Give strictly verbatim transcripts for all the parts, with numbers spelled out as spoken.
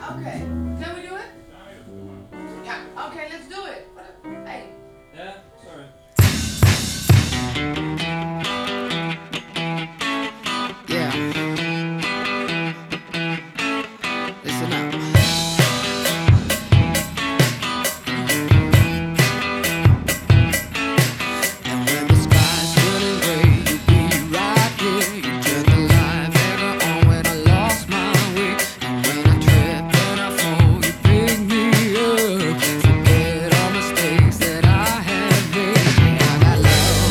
Okay. Can we do it? Yeah. Okay, let's do it. Hey. Yeah, sorry. Yeah. Listen up. And when the sky's turning gray, you'll be right here. You turned the light back on when I lost my way. And when I trip and I fall, you pick me up. Forget all mistakes that I have made. I got love.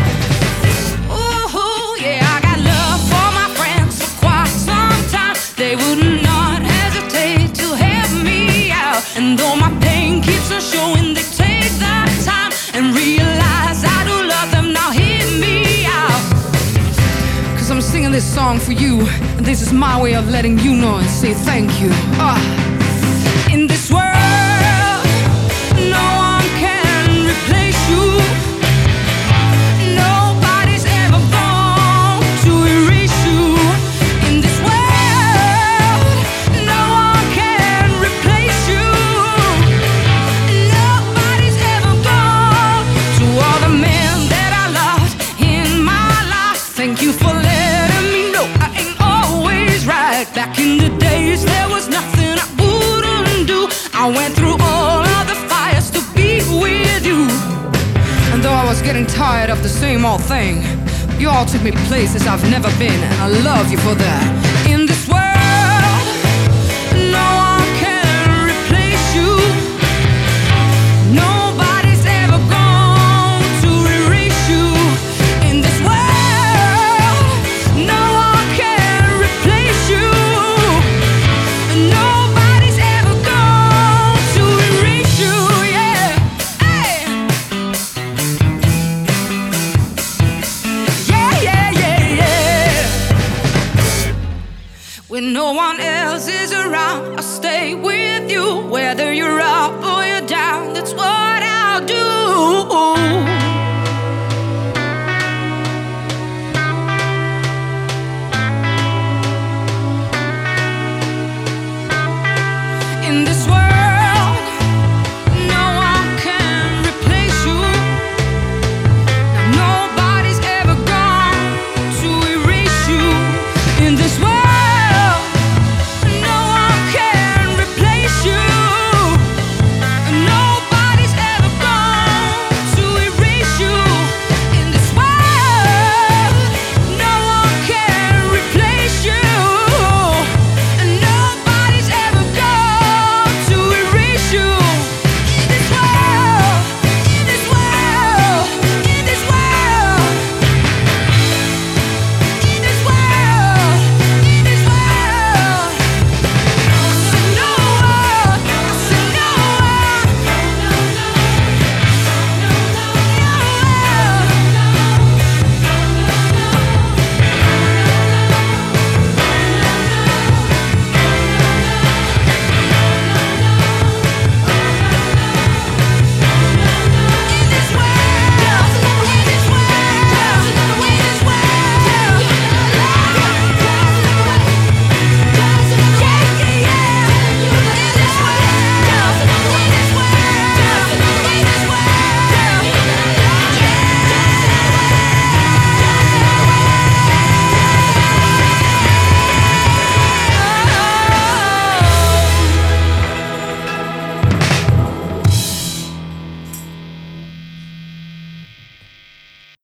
Ooh, yeah, I got love for my friends for quite some time. They would not hesitate to help me out. And though my pain keeps on showing, they take that time and realize I do love them. Now hear me out. Cause I'm singing this song for you, and this is my way of letting you know and say thank you. Ah. In this world, no one can replace you. Nobody's ever going to erase you. In this world, no one can replace you. Nobody's ever gone. To all the men that I loved in my life, thank you for letting me know I ain't always right. Back in the days, there was nothing I wouldn't do. I went through all of the fires to be with you. And though I was getting tired of the same old thing, you all took me places I've never been, and I love you for that. In this world, no one can replace you. Nobody's ever going to erase you. In this world, no one can replace you. Nobody's ever going to erase you, yeah. Hey. Yeah, yeah, yeah, yeah. When no one else is around, I'll stay with you. Whether you're up or you're down, that's what I'll do.